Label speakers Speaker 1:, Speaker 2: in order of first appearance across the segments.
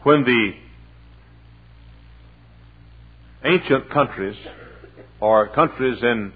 Speaker 1: when the ancient countries, or countries in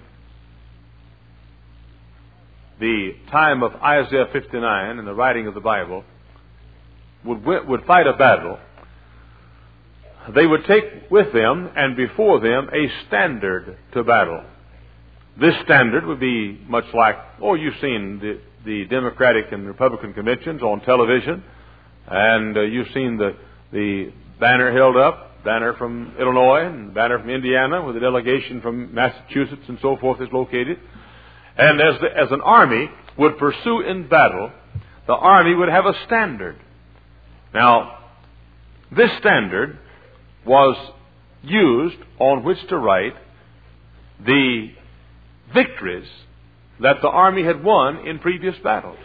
Speaker 1: the time of Isaiah 59 and the writing of the Bible, would fight a battle, they would take with them and before them a standard to battle. This standard would be much like, you've seen the Democratic and Republican conventions on television, and you've seen the banner held up, banner from Illinois and banner from Indiana, where the delegation from Massachusetts and so forth is located. And as an army would pursue in battle, the army would have a standard. Now, this standard was used on which to write the victories that the army had won in previous battles.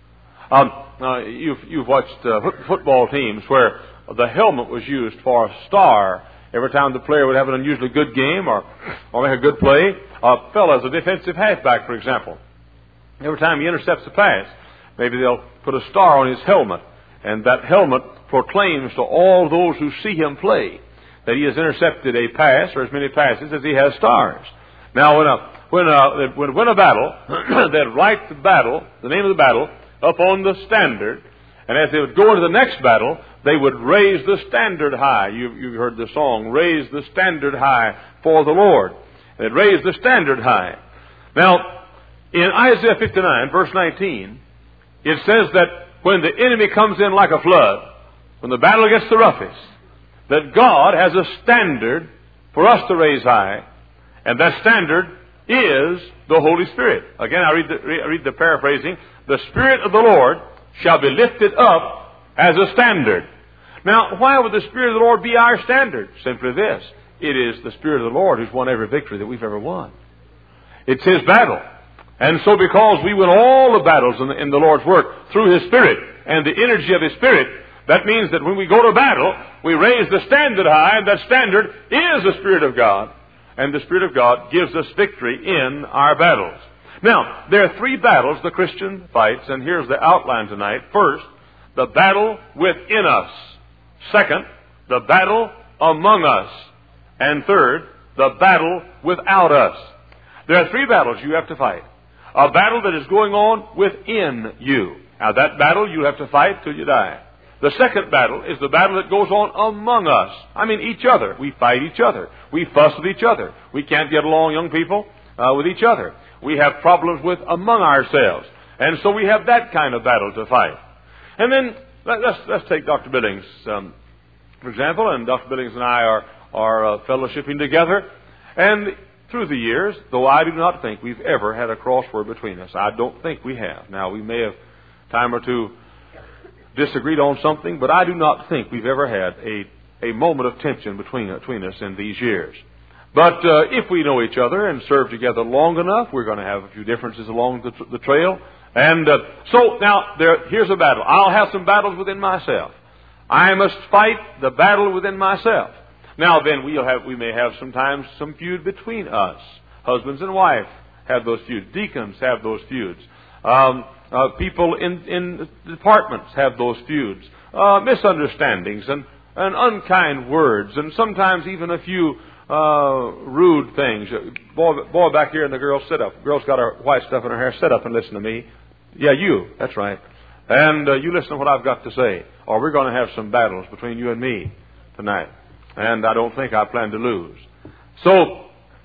Speaker 1: You've watched football teams where the helmet was used for a star every time the player would have an unusually good game or make a good play. A fellow as a defensive halfback, for example, every time he intercepts a pass, maybe they'll put a star on his helmet, and that helmet proclaims to all those who see him play that he has intercepted a pass or as many passes as he has stars. Now, when they win a battle, they'd write the name of the battle, up on the standard, and as they would go into the next battle, they would raise the standard high. You've heard the song, "Raise the Standard High for the Lord." They'd raise the standard high. Now, in Isaiah 59, verse 19, it says that when the enemy comes in like a flood, when the battle gets the roughest, that God has a standard for us to raise high, and that standard is the Holy Spirit. Again, I read the paraphrasing. The Spirit of the Lord shall be lifted up as a standard. Now, why would the Spirit of the Lord be our standard? Simply this. It is the Spirit of the Lord who's won every victory that we've ever won. It's His battle. And so because we win all the battles in the Lord's work through His Spirit and the energy of His Spirit, that means that when we go to battle, we raise the standard high, and that standard is the Spirit of God. And the Spirit of God gives us victory in our battles. Now, there are three battles the Christian fights, and here's the outline tonight. First, the battle within us. Second, the battle among us. And third, the battle without us. There are three battles you have to fight. A battle that is going on within you. Now, that battle you have to fight till you die. The second battle is the battle that goes on among us. I mean, each other. We fight each other. We fuss with each other. We can't get along, young people, with each other. We have problems among ourselves. And so we have that kind of battle to fight. And then, let's take Dr. Billings, for example. And Dr. Billings and I are fellowshipping together. And through the years, though I do not think we've ever had a crossword between us. I don't think we have. Now, we may have time or two disagreed on something, but I do not think we've ever had a moment of tension between us in these years. But if we know each other and serve together long enough, we're going to have a few differences along the trail. And so now here's a battle. I'll have some battles within myself. I must fight the battle within myself. Now then, we may have sometimes some feud between us. Husbands and wife have those feuds. Deacons have those feuds. People in departments have those feuds. Misunderstandings and unkind words, and sometimes even a few rude things. Boy back here in the girl's sit-up. Girl's got her white stuff in her hair. Sit up and listen to me. Yeah, you. That's right. And you listen to what I've got to say, or we're going to have some battles between you and me tonight. And I don't think I plan to lose. So,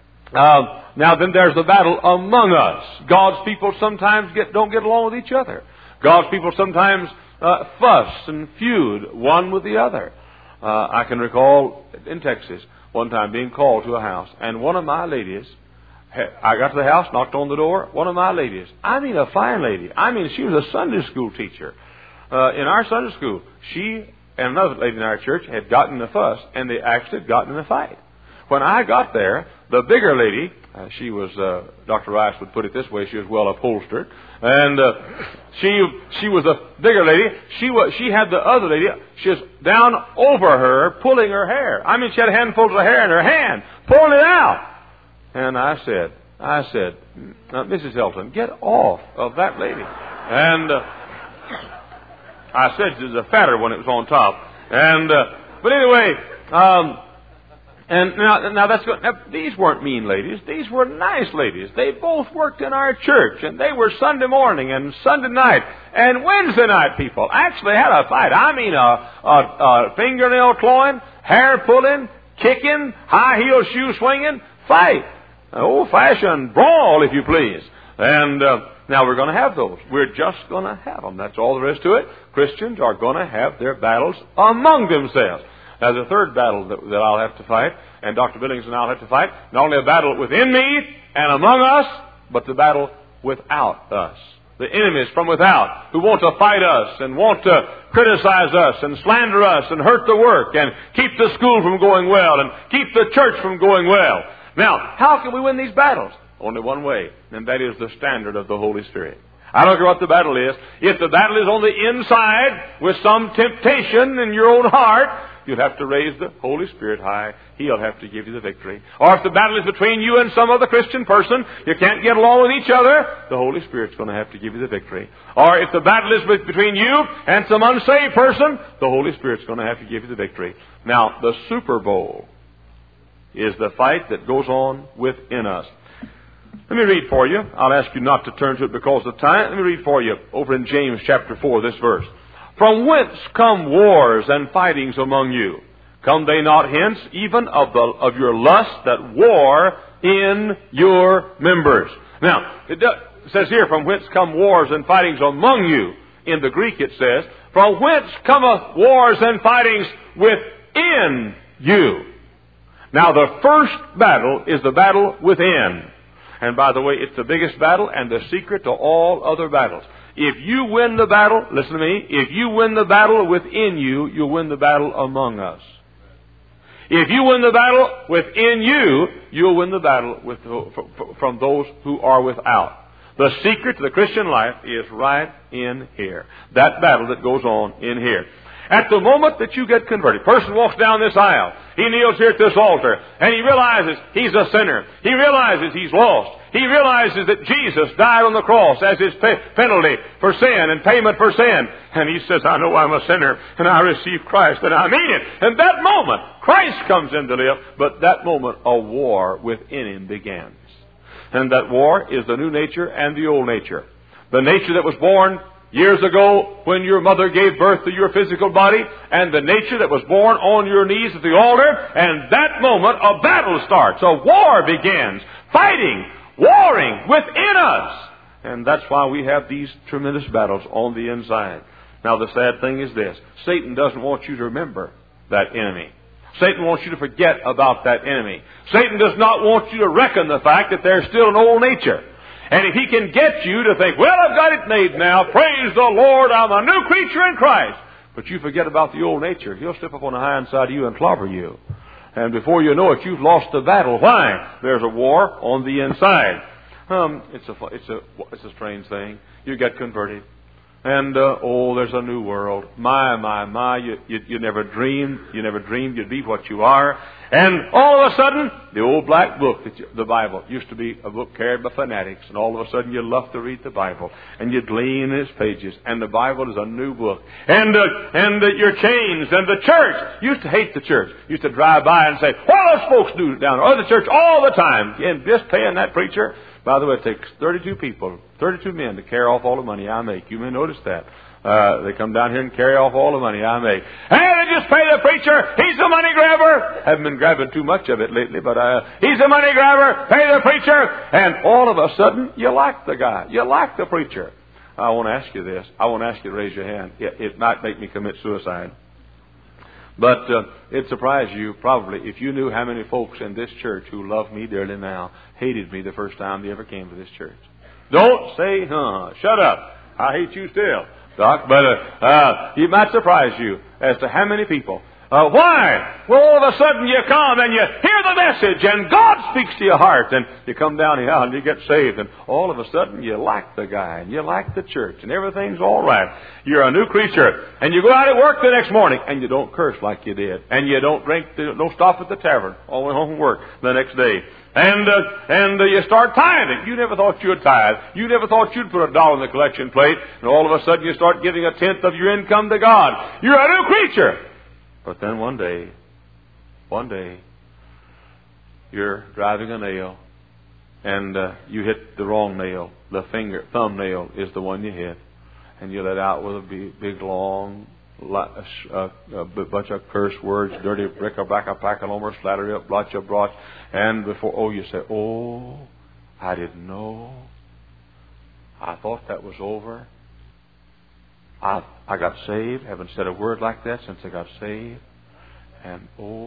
Speaker 1: now then there's the battle among us. God's people sometimes don't get along with each other. God's people sometimes fuss and feud one with the other. I can recall in Texas one time being called to a house, and one of my ladies, I got to the house, knocked on the door, one of my ladies, I mean a fine lady, she was a Sunday school teacher. In our Sunday school, she and another lady in our church had gotten in a fuss, and they actually had gotten in a fight. When I got there, the bigger lady, she was, Dr. Rice would put it this way, she was well upholstered, and she was a bigger lady. She had the other lady, she was down over her, pulling her hair. She had handfuls of hair in her hand, pulling it out. And I said, Mrs. Hilton, get off of that lady. And I said to the fatter one that was on top, And but anyway, and now that's good. Now, these weren't mean ladies. These were nice ladies. They both worked in our church, and they were Sunday morning and Sunday night and Wednesday night people. Actually had a fight. I mean, a fingernail clawing, hair pulling, kicking, high heel shoe swinging fight. An old-fashioned brawl, if you please. And now we're going to have those. We're just going to have them. That's all there is to it. Christians are going to have their battles among themselves. Now, the third battle that I'll have to fight, and Dr. Billings and I'll have to fight, not only a battle within me and among us, but the battle without us. The enemies from without who want to fight us and want to criticize us and slander us and hurt the work and keep the school from going well and keep the church from going well. Now, how can we win these battles? Only one way, and that is the standard of the Holy Spirit. I don't care what the battle is. If the battle is on the inside with some temptation in your own heart, you'll have to raise the Holy Spirit high. He'll have to give you the victory. Or if the battle is between you and some other Christian person, you can't get along with each other, the Holy Spirit's going to have to give you the victory. Or if the battle is between you and some unsaved person, the Holy Spirit's going to have to give you the victory. Now, the Super Bowl is the fight that goes on within us. Let me read for you. I'll ask you not to turn to it because of time. Let me read for you over in James chapter 4, this verse. From whence come wars and fightings among you? Come they not hence, even of your lust that war in your members? Now, it says here, from whence come wars and fightings among you? In the Greek it says, from whence cometh wars and fightings within you? Now, the first battle is the battle within. And by the way, it's the biggest battle and the secret to all other battles. If you win the battle, listen to me, if you win the battle within you, you'll win the battle among us. If you win the battle within you, you'll win the battle from those who are without. The secret to the Christian life is right in here. That battle that goes on in here. At the moment that you get converted, person walks down this aisle, he kneels here at this altar, and he realizes he's a sinner. He realizes he's lost. He realizes that Jesus died on the cross as his penalty for sin and payment for sin. And he says, I know I'm a sinner, and I receive Christ, and I mean it. And that moment, Christ comes into life, but that moment, a war within him begins. And that war is the new nature and the old nature. The nature that was born years ago when your mother gave birth to your physical body, and the nature that was born on your knees at the altar, and that moment a battle starts. A war begins. Fighting, warring within us. And that's why we have these tremendous battles on the inside. Now the sad thing is this. Satan doesn't want you to remember that enemy. Satan wants you to forget about that enemy. Satan does not want you to reckon the fact that there's still an old nature. And if he can get you to think, well, I've got it made now, praise the Lord, I'm a new creature in Christ. But you forget about the old nature. He'll step up on the high inside of you and clobber you. And before you know it, you've lost the battle. Why? There's a war on the inside. It's a strange thing. You get converted. And, there's a new world. My, you never dreamed you'd be what you are. And all of a sudden, the old black book, the Bible, used to be a book carried by fanatics. And all of a sudden, you love to read the Bible. And you glean its pages. And the Bible is a new book. And you're changed. And the church, used to hate the church. Used to drive by and say, what do those folks do down there? Or the church all the time. And just paying that preacher. By the way, it takes 32 men to carry off all the money I make. You may notice that. They come down here and carry off all the money I make. And they just pay the preacher. He's a money grabber. Haven't been grabbing too much of it lately, but he's a money grabber. Pay the preacher. And all of a sudden, you like the guy. You like the preacher. I want to ask you this. I want to ask you to raise your hand. It might make me commit suicide. But it'd surprise you, probably, if you knew how many folks in this church who love me dearly now hated me the first time they ever came to this church. Don't say, shut up. I hate you still, Doc. But it might surprise you as to how many people. Why? Well, all of a sudden you come and you hear the message and God speaks to your heart and you come down here and you get saved and all of a sudden you like the guy and you like the church and everything's all right. You're a new creature and you go out at work the next morning and you don't curse like you did and you don't don't stop at the tavern all the way home from work the next day. And you start tithing. You never thought you'd tithe. You never thought you'd put $1 in the collection plate and all of a sudden you start giving 1/10 of your income to God. You're a new creature. But then one day, you're driving a nail, and you hit the wrong nail. The thumbnail is the one you hit, and you let out with a big long bunch of curse words, dirty brick, a black, a pack, a lomer, slattery up, blotch up, blotch, and before, you say, oh, I didn't know. I thought that was over. I got saved. Haven't said a word like that since I got saved. And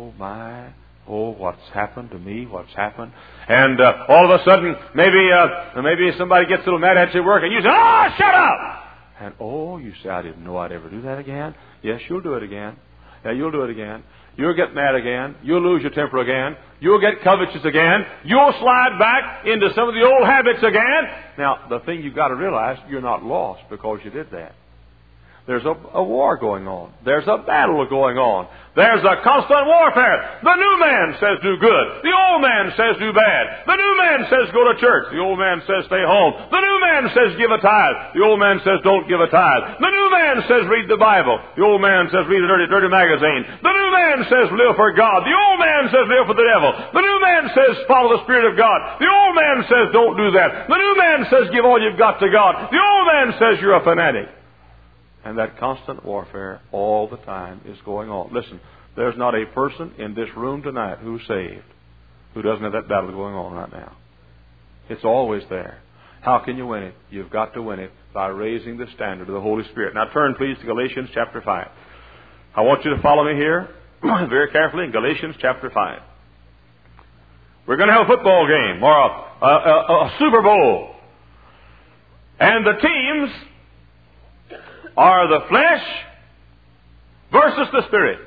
Speaker 1: what's happened to me? What's happened? And all of a sudden, maybe somebody gets a little mad at you at work, and you say, "Oh, shut up!" And you say, "I didn't know I'd ever do that again." Yes, you'll do it again. Yeah, you'll do it again. You'll get mad again. You'll lose your temper again. You'll get covetous again. You'll slide back into some of the old habits again. Now, the thing you've got to realize, you're not lost because you did that. There's a war going on. There's a battle going on. There's a constant warfare. The new man says do good. The old man says do bad. The new man says go to church. The old man says stay home. The new man says give a tithe. The old man says don't give a tithe. The new man says read the Bible. The old man says read a dirty magazine. The new man says live for God. The old man says live for the devil. The new man says follow the Spirit of God. The old man says don't do that. The new man says give all you've got to God. The old man says you're a fanatic. And that constant warfare all the time is going on. Listen, there's not a person in this room tonight who's saved who doesn't have that battle going on right now. It's always there. How can you win it? You've got to win it by raising the standard of the Holy Spirit. Now turn please to Galatians chapter 5. I want you to follow me here very carefully in Galatians chapter 5. We're going to have a football game or a Super Bowl. And the teams are the flesh versus the Spirit.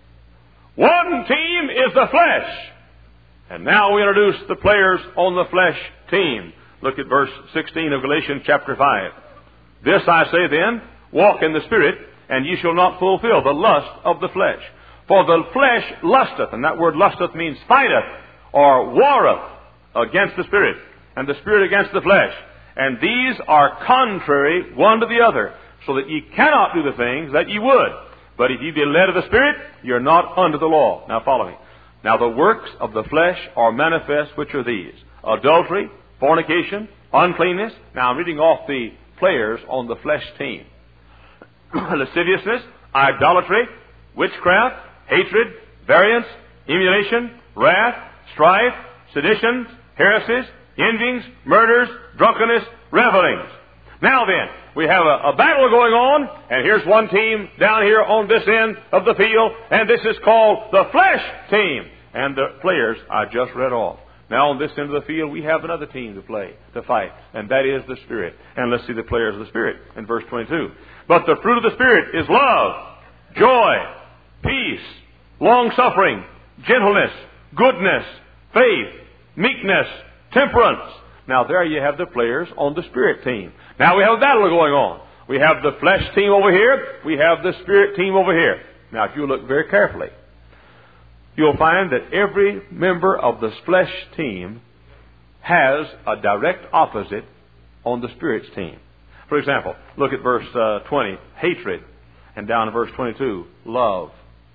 Speaker 1: One team is the flesh. And now we introduce the players on the flesh team. Look at verse 16 of Galatians chapter 5. This I say then, walk in the Spirit, and ye shall not fulfill the lust of the flesh. For the flesh lusteth, and that word lusteth means fighteth or warreth against the Spirit, and the Spirit against the flesh. And these are contrary one to the other, so that ye cannot do the things that ye would. But if ye be led of the Spirit, you're not under the law. Now follow me. Now the works of the flesh are manifest, which are these: adultery, fornication, uncleanness. Now I'm reading off the players on the flesh team. Lasciviousness, idolatry, witchcraft, hatred, variance, emulation, wrath, strife, seditions, heresies, envyings, murders, drunkenness, revelings. Now then, we have a battle going on, and here's one team down here on this end of the field, and this is called the flesh team. And the players I just read off. Now on this end of the field, we have another team to fight, and that is the Spirit. And let's see the players of the Spirit in verse 22. But the fruit of the Spirit is love, joy, peace, long-suffering, gentleness, goodness, faith, meekness, temperance. Now there you have the players on the Spirit team. Now we have a battle going on. We have the flesh team over here. We have the Spirit team over here. Now if you look very carefully, you'll find that every member of the flesh team has a direct opposite on the Spirit's team. For example, look at verse 20, hatred, and down to verse 22, love.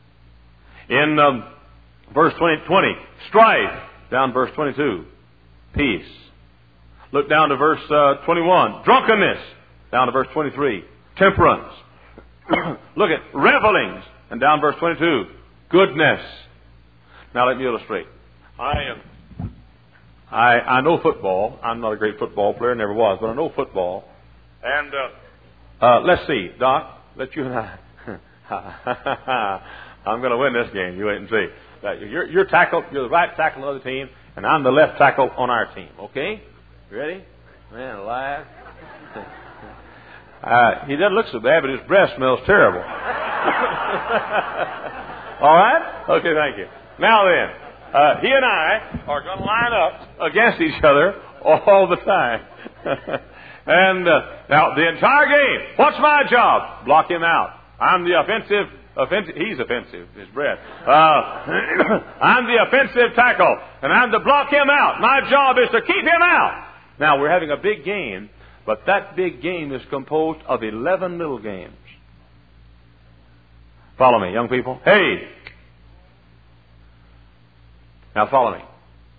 Speaker 1: In verse 20, strife, down to verse 22, peace. Look down to verse 21. Drunkenness. Down to verse 23. Temperance. Look at revelings. And down to verse 22. Goodness. Now let me illustrate. I know football. I'm not a great football player, never was, but I know football. And let's see, Doc. Let you and I. I'm going to win this game. You wait and see. You're tackle. You're the right tackle on the other team, and I'm the left tackle on our team. Okay? Ready? Man alive. He doesn't look so bad, but his breath smells terrible. All right? Okay, thank you. Now then, he and I are going to line up against each other all the time. And now, the entire game, what's my job? Block him out. I'm the offensive. He's offensive, his breath. I'm the offensive tackle, and I'm to block him out. My job is to keep him out. Now, we're having a big game, but that big game is composed of 11 little games. Follow me, young people. Hey! Now follow me.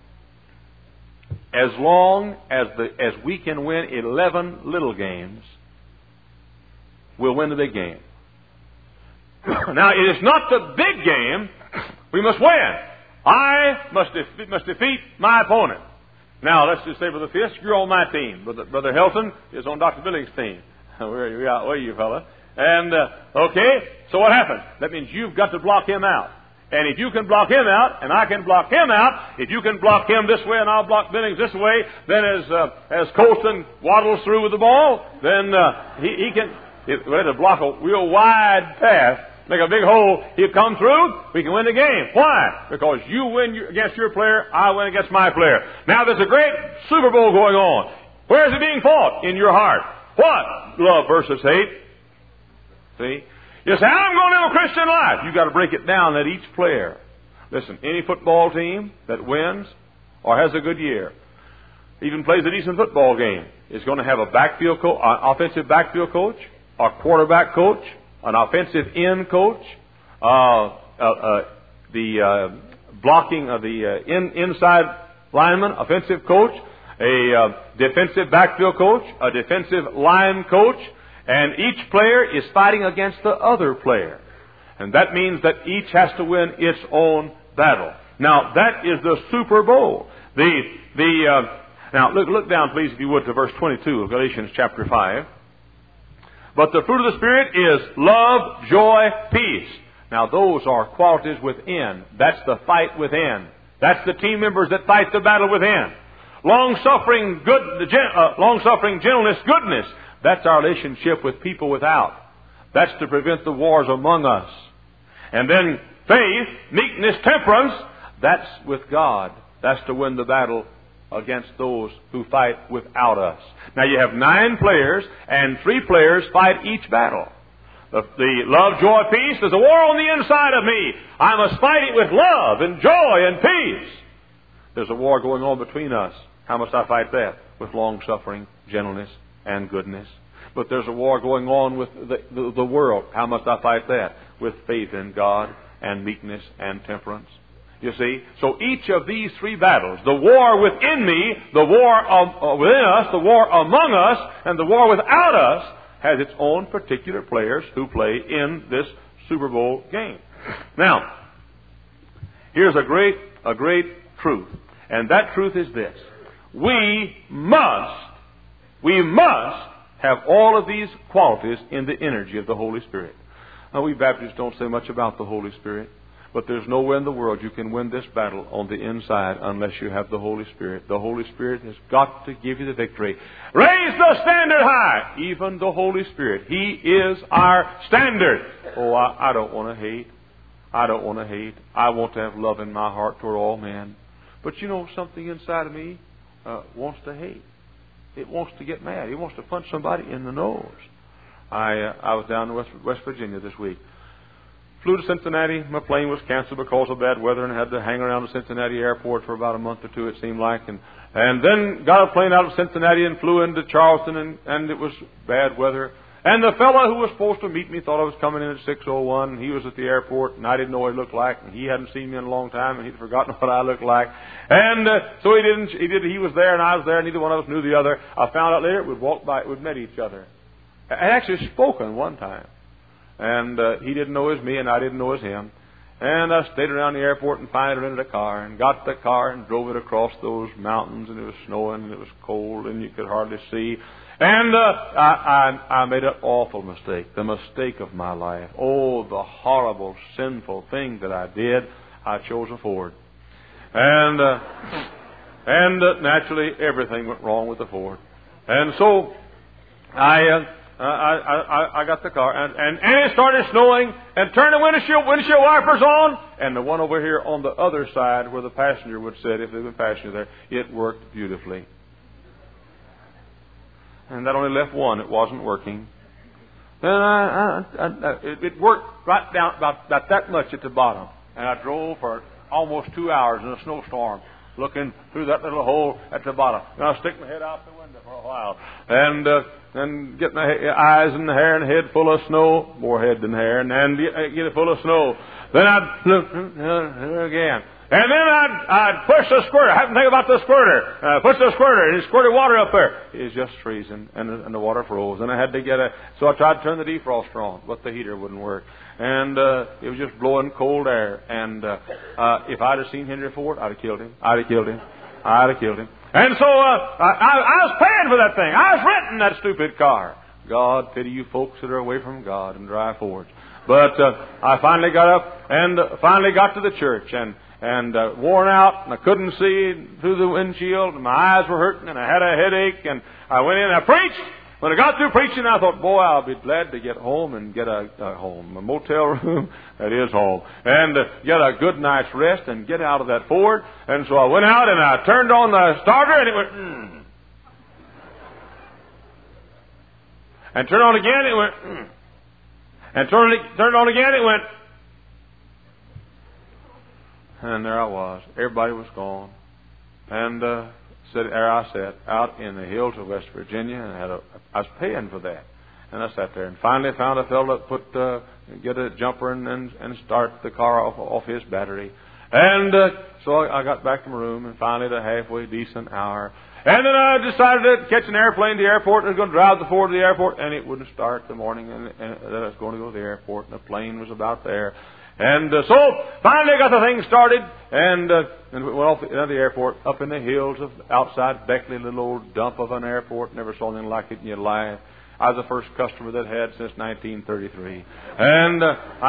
Speaker 1: As long as we can win 11 little games, we'll win the big game. Now, it is not the big game we must win. I must defeat my opponent. Now, let's just say, Brother Fisk, you're on my team. Brother Helton is on Dr. Billings' team. Where are you, fella? And, okay, so what happens? That means you've got to block him out. And if you can block him out, and I can block him out, if you can block him this way and I'll block Billings this way, then as Colston waddles through with the ball, then he can, if we had to block a real wide path, make a big hole, he'll come through, we can win the game. Why? Because you win against your player, I win against my player. Now there's a great Super Bowl going on. Where is it being fought? In your heart. What? Love versus hate. See? You say, I'm going to live a Christian life. You've got to break it down at each player. Listen, any football team that wins or has a good year, even plays a decent football game, is going to have a offensive backfield coach, a quarterback coach, an offensive end coach, the blocking of the inside lineman, offensive coach, a defensive backfield coach, a defensive line coach, and each player is fighting against the other player. And that means that each has to win its own battle. Now, that is the Super Bowl. Now, look down, please, if you would, to verse 22 of Galatians chapter 5. But the fruit of the Spirit is love, joy, peace. Now, those are qualities within. That's the fight within. That's the team members that fight the battle within. Long-suffering, gentleness, goodness. That's our relationship with people without. That's to prevent the wars among us. And then faith, meekness, temperance. That's with God. That's to win the battle against those who fight without us. Now you have 9 players, and 3 players fight each battle. The love, joy, peace, there's a war on the inside of me. I must fight it with love and joy and peace. There's a war going on between us. How must I fight that? With long-suffering, gentleness, and goodness. But there's a war going on with the world. How must I fight that? With faith in God and meekness and temperance. You see? So each of these 3 battles, the war within me, the war within us, the war among us, and the war without us, has its own particular players who play in this Super Bowl game. Now, here's a great truth. And that truth is this. We must have all of these qualities in the energy of the Holy Spirit. Now, we Baptists don't say much about the Holy Spirit. But there's nowhere in the world you can win this battle on the inside unless you have the Holy Spirit. The Holy Spirit has got to give you the victory. Raise the standard high. Even the Holy Spirit. He is our standard. Oh, I don't want to hate. I don't want to hate. I want to have love in my heart toward all men. But you know, something inside of me wants to hate. It wants to get mad. It wants to punch somebody in the nose. I was down in West Virginia this week. Flew to Cincinnati. My plane was canceled because of bad weather and had to hang around the Cincinnati airport for about a month or 2, it seemed like. And then got a plane out of Cincinnati and flew into Charleston, and it was bad weather. And the fellow who was supposed to meet me thought I was coming in at 6:01. He was at the airport, and I didn't know what he looked like. And he hadn't seen me in a long time, and he'd forgotten what I looked like. And so he was there, and I was there, and neither one of us knew the other. I found out later we'd walked by, we'd met each other. I actually spoken one time. And he didn't know it was me, and I didn't know it was him. And I stayed around the airport and finally rented a car and got the car and drove it across those mountains, and it was snowing and it was cold and you could hardly see. And I made an awful mistake, the mistake of my life. Oh, the horrible, sinful thing that I did. I chose a Ford. And naturally everything went wrong with the Ford. And so I got the car, and it started snowing, and turned the windshield wipers on, and the one over here on the other side where the passenger would sit, if there was a passenger there, it worked beautifully. And that only left one. It wasn't working. Then it worked right down about that much at the bottom, and I drove for almost 2 hours in a snowstorm, looking through that little hole at the bottom. And I'll stick my head out the window for a while, and get my eyes and hair and head full of snow, more head than hair, and get it full of snow. Then I'd look again. And then I'd push the squirter. I have to think about the squirter. Push the squirter, and it squirted water up there. It's just freezing, and the water froze. And I had to so I tried to turn the defroster on, but the heater wouldn't work. And it was just blowing cold air. And if I'd have seen Henry Ford, I'd have killed him. And so I was paying for that thing. I was renting that stupid car. God pity you folks that are away from God and drive Fords. But I finally got up and finally got to the church and worn out, and I couldn't see through the windshield, and my eyes were hurting, and I had a headache, and I went in and I preached. When I got through preaching, I thought, boy, I'll be glad to get home and get a motel room, that is home, and get a good night's rest and get out of that Ford. And so I went out and I turned on the starter, and it went, And turned on again, it went, And turned on again, it went, And there I was. Everybody was gone. And there I sat out in the hills of West Virginia, and I was paying for that. And I sat there and finally found a fellow that get a jumper and start the car off his battery. And so I got back to my room, and finally at a halfway decent hour. And then I decided to catch an airplane to the airport, and I was going to drive the Ford to the airport, and it wouldn't start the morning, and then I was going to go to the airport, and the plane was about there. And so finally got the thing started, and went off the airport up in the hills of outside Beckley, a little old dump of an airport. Never saw anything like it in your life. I was the first customer that had since 1933. And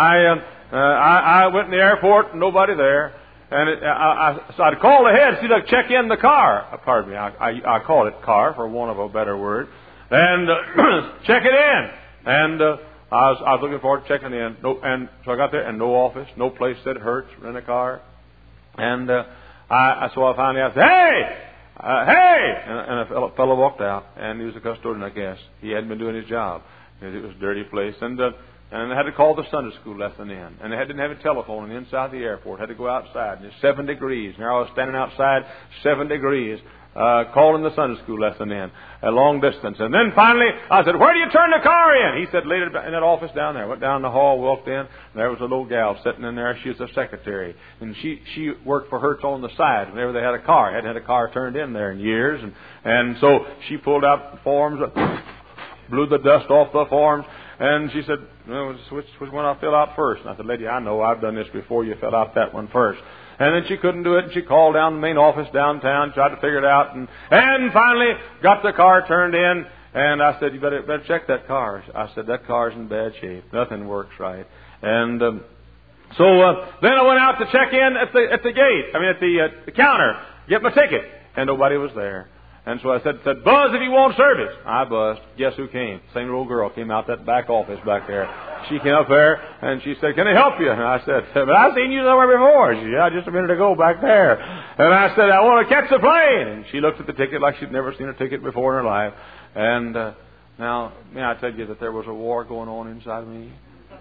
Speaker 1: I went in the airport, nobody there. And so I'd call ahead, see if I could check in the car. Pardon me, I call it car for want of a better word. And check it in. And I was looking forward to checking in. And so I got there, and no office, no place that hurts, rent a car. And so I finally asked, hey! And a fellow walked out, and he was a custodian, I guess. He hadn't been doing his job because it was a dirty place. And I had to call the Sunday school lesson in. And they didn't have a telephone inside the airport. Had to go outside. And it's 7 degrees. And there I was standing outside, 7 degrees, calling the Sunday school lesson in a long distance. And then finally, I said, where do you turn the car in? He said, later in that office down there. Went down the hall, walked in, and there was a little gal sitting in there. She was a secretary. And she worked for Hertz on the side whenever they had a car. Hadn't had a car turned in there in years. And so she pulled out the forms, blew the dust off the forms. And she said, well, which one I'll fill out first? And I said, lady, I know I've done this before. You fill out that one first. And then she couldn't do it, and she called down the main office downtown, tried to figure it out, and finally got the car turned in. And I said, you better check that car. I said, that car's in bad shape. Nothing works right. And so then I went out to check in at the gate. At the counter, get my ticket, and nobody was there. And so I said, buzz if you want service. I buzzed. Guess who came? Same little girl came out that back office back there. She came up there, and she said, can I help you? And I said, but I've seen you somewhere before. She said, yeah, just a minute ago back there. And I said, I want to catch the plane. And she looked at the ticket like she'd never seen a ticket before in her life. And now, may I tell you that there was a war going on inside of me?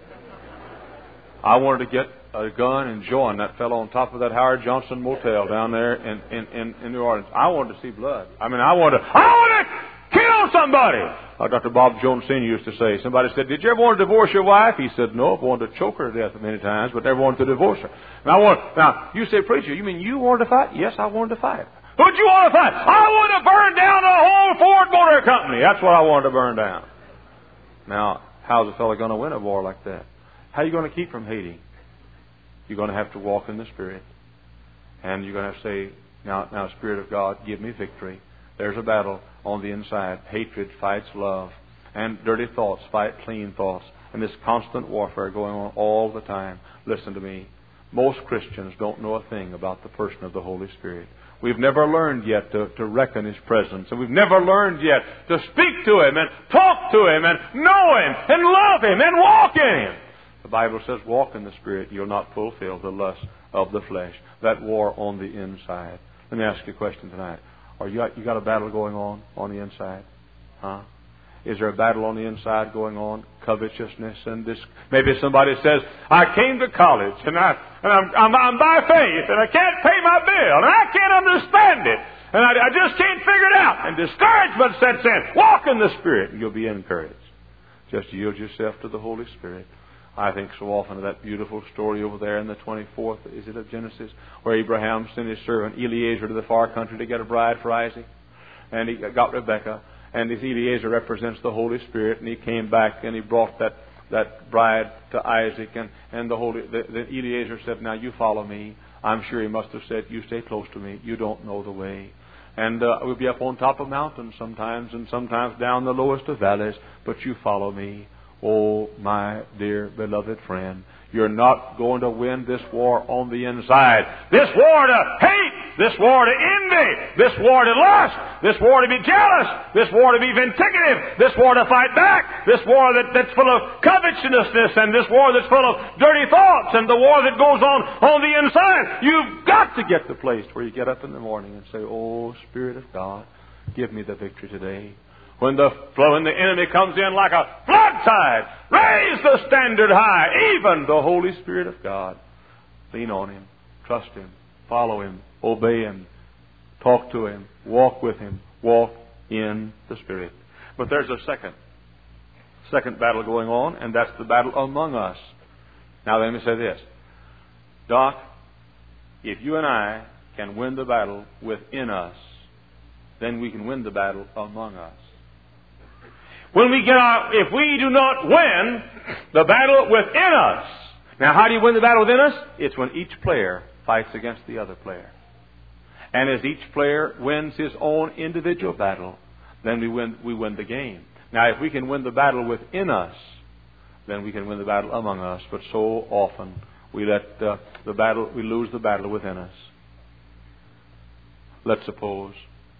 Speaker 1: I wanted to get a gun and join that fellow on top of that Howard Johnson motel down there in New Orleans. I wanted to see blood. I wanted to kill somebody. Dr. Bob Jones Sr. used to say, somebody said, did you ever want to divorce your wife? He said, no, I've wanted to choke her to death many times, but never wanted to divorce her. Now, you say, preacher, you mean you wanted to fight? Yes, I wanted to fight. Who'd you want to fight? I wanted to burn down the whole Ford Motor Company. That's what I wanted to burn down. Now, how's a fellow going to win a war like that? How are you going to keep from hating? You're going to have to walk in the Spirit. And you're going to have to say, now, Spirit of God, give me victory. There's a battle on the inside. Hatred fights love. And dirty thoughts fight clean thoughts. And this constant warfare going on all the time. Listen to me. Most Christians don't know a thing about the person of the Holy Spirit. We've never learned yet to reckon His presence. And we've never learned yet to speak to Him and talk to Him and know Him and love Him and walk in Him. The Bible says, walk in the Spirit, you'll not fulfill the lust of the flesh. That war on the inside. Let me ask you a question tonight. You got a battle going on the inside? Huh? Is there a battle on the inside going on? Covetousness and this. Maybe somebody says, I came to college and and I'm by faith, and I can't pay my bill, and I can't understand it, and I just can't figure it out. And discouragement sets in. Walk in the Spirit, and you'll be encouraged. Just yield yourself to the Holy Spirit. I think so often of that beautiful story over there in the 24th, is it, of Genesis, where Abraham sent his servant Eliezer to the far country to get a bride for Isaac. And he got Rebekah. And this Eliezer represents the Holy Spirit. And he came back and he brought that bride to Isaac. And the Eliezer said, now you follow me. I'm sure he must have said, you stay close to me. You don't know the way. And we'll be up on top of mountains sometimes, and sometimes down the lowest of valleys. But you follow me. Oh, my dear beloved friend, you're not going to win this war on the inside. This war to hate, this war to envy, this war to lust, this war to be jealous, this war to be vindictive, this war to fight back, this war that's full of covetousness, and this war that's full of dirty thoughts, and the war that goes on the inside. You've got to get to the place where you get up in the morning and say, oh, Spirit of God, give me the victory today. When the enemy comes in like a flood tide, raise the standard high, even the Holy Spirit of God. Lean on Him, trust Him, follow Him, obey Him, talk to Him, walk with Him, walk in the Spirit. But there's a second battle going on, and that's the battle among us. Now let me say this. Doc, if you and I can win the battle within us, then we can win the battle among us. If we do not win the battle within us. Now, how do you win the battle within us? It's when each player fights against the other player. And as each player wins his own individual battle, then we win the game. Now, if we can win the battle within us, then we can win the battle among us. But so often we lose the battle within us. Let's suppose,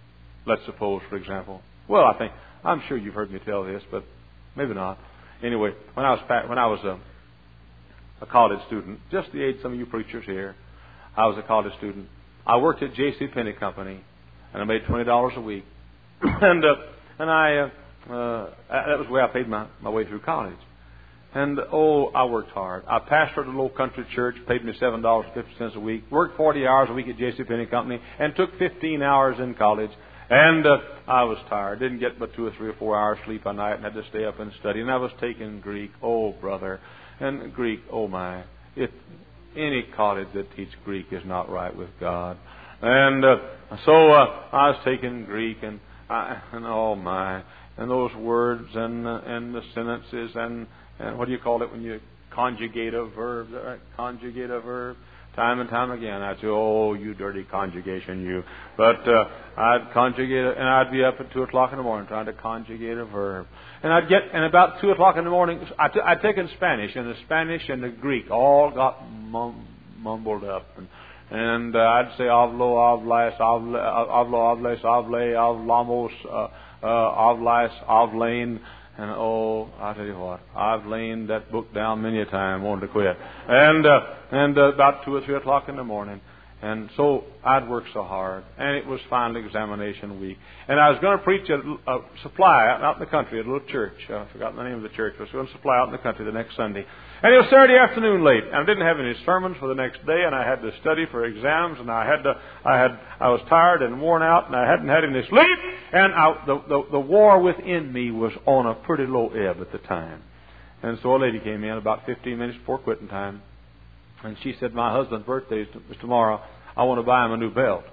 Speaker 1: for example. Well, I'm sure you've heard me tell this, but maybe not. Anyway, when I was a college student, just the age of some of you preachers here, I was a college student. I worked at J.C. Penney Company, and I made $20 a week, and that was the way I paid my way through college. And I worked hard. I pastored a little country church, paid me $7.50 a week, worked 40 hours a week at J.C. Penney Company, and took 15 hours in college. And I was tired. Didn't get but 2 or 3 or 4 hours sleep a night, and had to stay up and study. And I was taking Greek. Oh, brother. And Greek, oh my. Any college that teaches Greek is not right with God. And so I was taking Greek, and oh my. And those words and the sentences and what do you call it when you conjugate a verb? Right? Conjugate a verb. Time and time again, I'd say, oh, you dirty conjugation, you. But I'd conjugate it, and I'd be up at 2 o'clock in the morning trying to conjugate a verb. And about 2 o'clock in the morning, I'd taken Spanish, and the Spanish and the Greek all got mumbled up. And I'd say, hablo, hablas, hables, hable, hablamos, hablas, hablain. And I'll tell you what, I've laid that book down many a time, wanted to quit. And about 2 or 3 o'clock in the morning. And so I'd worked so hard. And it was final examination week. And I was going to preach a supply out in the country, at a little church. I've forgotten the name of the church. I was going to supply out in the country the next Sunday. And it was Saturday afternoon late. And I didn't have any sermons for the next day. And I had to study for exams. And I was tired and worn out. And I hadn't had any sleep. And the war within me was on a pretty low ebb at the time. And so a lady came in about 15 minutes before quitting time. And she said, my husband's birthday is tomorrow. I want to buy him a new belt.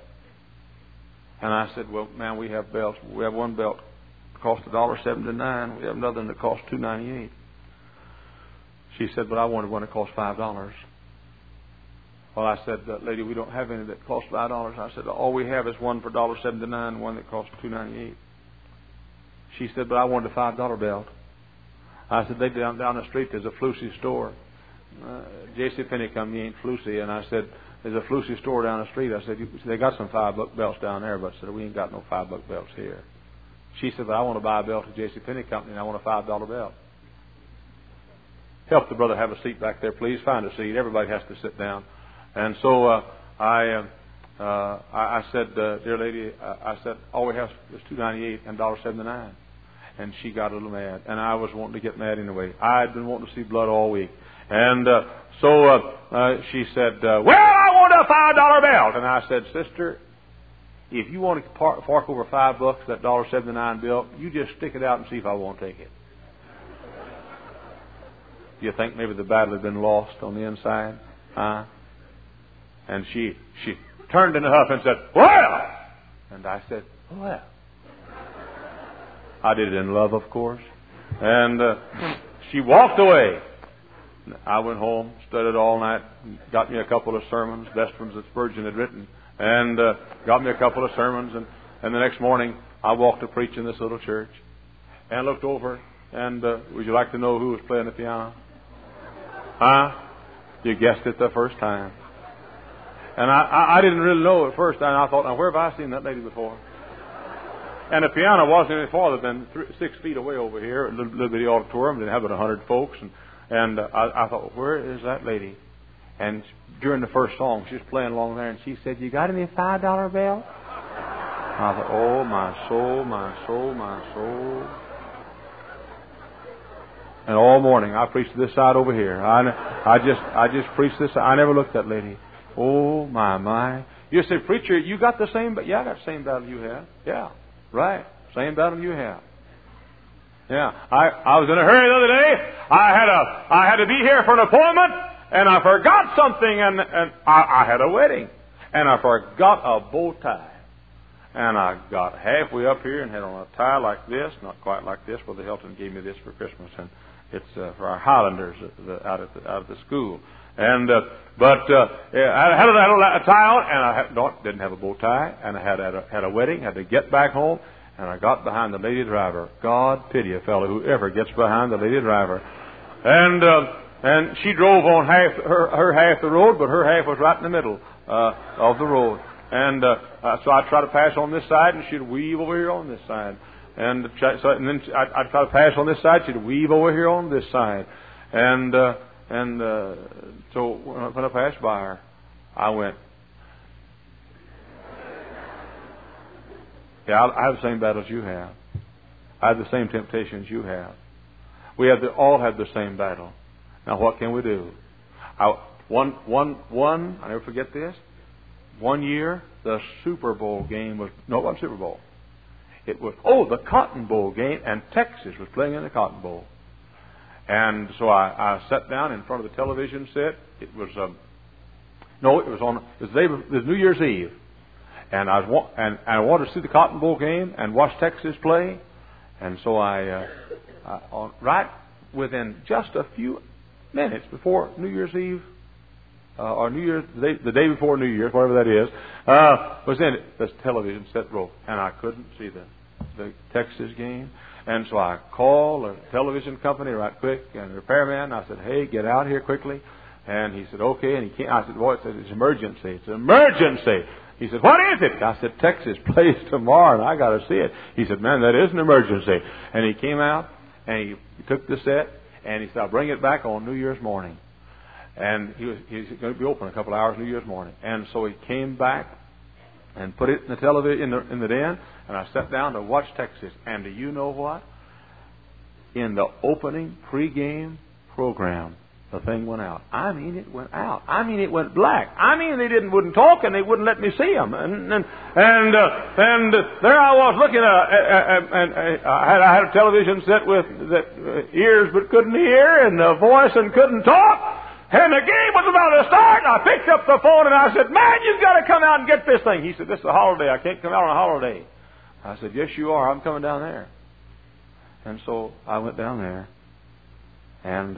Speaker 1: And I said, well, man, we have belts. We have one belt that costs $1.79. We have another one that costs $2.98. She said, but I wanted one that costs $5. Well, I said, lady, we don't have any that cost $5. I said, all we have is one for $1.79, one that costs $2.98. She said, but I wanted a $5 belt. I said, down the street there's a Flusy store. J.C. Penney Company ain't Flusy. And I said, there's a Flusy store down the street. I said, they got some $5 belts down there, but I said, we ain't got no $5 belts here. She said, but I want to buy a belt at J.C. Penney Company, and I want a $5 belt. Help the brother have a seat back there, please. Find a seat. Everybody has to sit down. And so I said, dear lady, I said, all we have is $2.98 and $1.79. And she got a little mad. And I was wanting to get mad anyway. I had been wanting to see blood all week. And So she said, well, I want a $5 belt. And I said, sister, if you want to fork over $5, that $1.79 bill, you just stick it out and see if I won't take it. Do you think maybe the battle had been lost on the inside? Huh? And she turned in a huff and said, well! And I said, well. I did it in love, of course. And she walked away. I went home, studied all night, got me a couple of sermons, best ones that Spurgeon had written, and got me a couple of sermons. And the next morning, I walked to preach in this little church and looked over. And would you like to know who was playing the piano? Huh? You guessed it the first time. And I didn't really know at first. And I thought, now, where have I seen that lady before? And the piano wasn't any farther than 6 feet away over here, a little bitty auditorium. Didn't have but 100 folks. And I thought, where is that lady? And during the first song, she was playing along there, and she said, you got any $5 bill? I thought, oh, my soul, my soul, my soul. And all morning, I preached this side over here. I just preached this side. I never looked at that lady. Oh, my. You say, preacher, you got the same, but yeah, I got the same battle you have. Yeah, right. Same battle you have. Yeah, I was in a hurry the other day. I had to be here for an appointment, and I forgot something, and I had a wedding, and I forgot a bow tie. And I got halfway up here and had on a tie like this, not quite like this. Well, the Hilton gave me this for Christmas, and it's for our Highlanders out at the school. And I had a tie on, and I didn't have a bow tie, and I had a wedding. Had to get back home, and I got behind the lady driver. God pity a fellow who ever gets behind the lady driver. And she drove on her half the road, but her half was right in the middle of the road. And so I'd try to pass on this side, and she'd weave over here on this side. And then I'd try to pass on this side, she'd weave over here on this side. And so when I passed by her, I went, yeah, I have the same battles you have. I have the same temptations you have. We all have the same battle. Now what can we do? I never forget this. One year, the Super Bowl game was... No, it wasn't Super Bowl. It was, the Cotton Bowl game, and Texas was playing in the Cotton Bowl. And so I sat down in front of the television set. It was... it was New Year's Eve. And I wanted to see the Cotton Bowl game and watch Texas play. And so right within just a few minutes before New Year's Eve, or New Year's, the day before New Year's, whatever that is, was in it. This television set broke, and I couldn't see the Texas game. And so I called a television company right quick, and the repairman. I said, "Hey, get out here quickly." And he said, "Okay." And he came. I said, "Boy, it's emergency. It's an emergency." He said, "What is it?" I said, "Texas plays tomorrow, and I got to see it." He said, "Man, that is an emergency." And he came out, and he took the set, and he said, "I'll bring it back on New Year's morning." And he's going to be open a couple of hours New Year's morning. And so he came back and put it in the television in the den, and I sat down to watch Texas. And do you know what? In the opening pregame program, the thing went out. I mean, it went out. I mean, it went black. I mean, they wouldn't talk, and they wouldn't let me see them. And there I was looking at, and I had a television set with ears but couldn't hear, and a voice and couldn't talk. And the game was about to start, and I picked up the phone and I said, "Man, you've got to come out and get this thing." He said, "This is a holiday. I can't come out on a holiday." I said, "Yes, you are. I'm coming down there." And so I went down there, and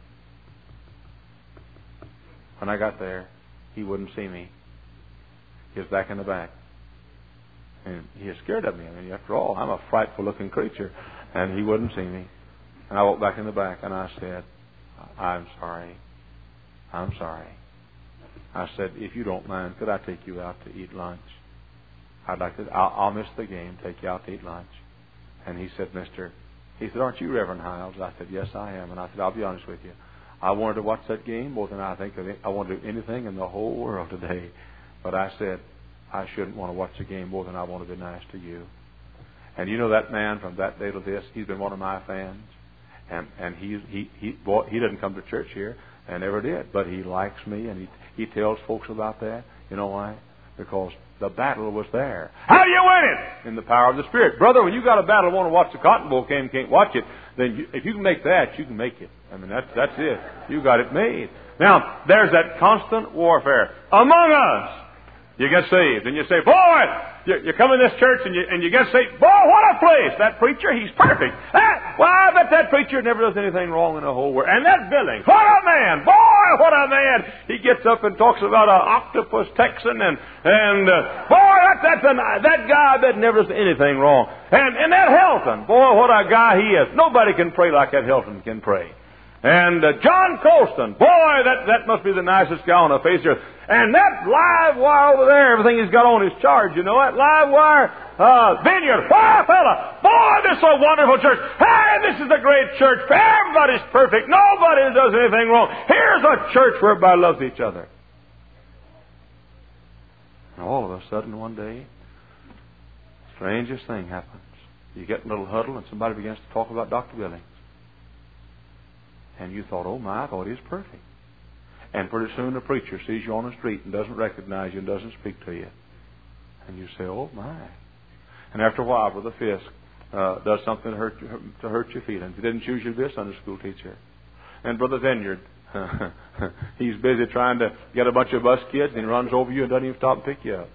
Speaker 1: when I got there, he wouldn't see me. He was back in the back. And he was scared of me. I mean, after all, I'm a frightful-looking creature. And he wouldn't see me. And I walked back in the back, and I said, "I'm sorry. I'm sorry." I said, "If you don't mind, could I take you out to eat lunch? I'll miss the game, take you out to eat lunch." And he said, he said, "Aren't you Reverend Hiles?" I said, "Yes, I am." And I said, "I'll be honest with you. I wanted to watch that game more than I think I want to do anything in the whole world today. But I said, I shouldn't want to watch the game more than I want to be nice to you." And you know that man from that day to this, he's been one of my fans. And he doesn't come to church here. I never did. But he likes me, and he tells folks about that. You know why? Because the battle was there. How do you win it? In the power of the Spirit. Brother, when you got a battle, want to watch the Cotton Bowl game, can't watch it, then if you can make that, you can make it. I mean, that's it. You got it made. Now, there's that constant warfare among us. You get saved, and you say, boy, you come in this church and you get saved. Boy, what a place! That preacher, he's perfect. Well, I bet that preacher never does anything wrong in the whole world. And that Billings, what a man! Boy, what a man! He gets up and talks about an octopus Texan, and boy, that guy, I bet never does anything wrong. And that Helton, boy, what a guy he is. Nobody can pray like that Helton can pray. And John Colston, boy, that must be the nicest guy on the face of the earth. And that live wire over there, everything he's got on his charge, you know, that live wire vineyard. Why, fella, boy, this is a wonderful church. Hey, this is a great church. Everybody's perfect. Nobody does anything wrong. Here's a church where everybody loves each other. And all of a sudden, one day, strangest thing happens. You get in a little huddle, and somebody begins to talk about Dr. Billings. And you thought, oh my, I thought he was perfect. And pretty soon the preacher sees you on the street and doesn't recognize you and doesn't speak to you. And you say, oh my. And after a while, Brother Fisk does something to hurt your feelings. He didn't choose you to be a Sunday school teacher. And Brother Vineyard, he's busy trying to get a bunch of bus kids, and he runs over you and doesn't even stop and pick you up.